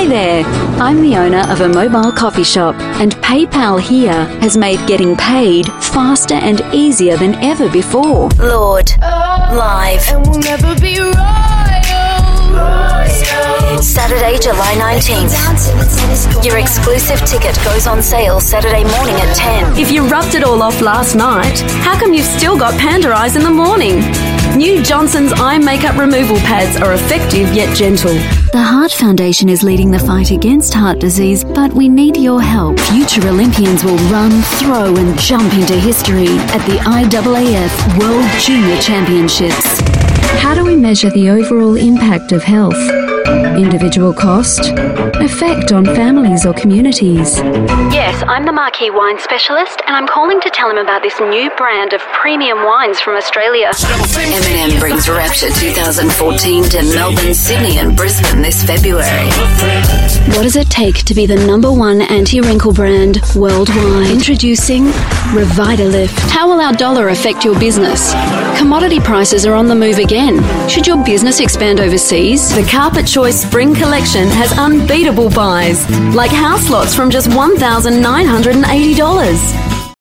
Hi there, I'm the owner of a mobile coffee shop, and PayPal here has made getting paid faster and easier than ever before. Lord, live. And we'll never be Saturday, July 19th. Your exclusive ticket goes on sale Saturday morning at 10. If you rubbed it all off last night, how come you've still got panda eyes in the morning? New Johnson's eye makeup removal pads are effective yet gentle. The Heart Foundation is leading the fight against heart disease, but we need your help. Future Olympians will run, throw and jump into history at the IAAF World Junior Championships. How do we measure the overall impact of health? Individual cost? Effect on families or communities? Yes, I'm the Marquee Wine Specialist, and I'm calling to tell him about this new brand of premium wines from Australia. M&M brings Rapture 2014 to Melbourne, Sydney and Brisbane this February. What does it take to be the #1 anti-wrinkle brand worldwide? Introducing Revitalift. How will our dollar affect your business? Commodity prices are on the move again. Should your business expand overseas? The Carpet Choice Spring Collection has unbeatable buys, like house lots from just $1,980.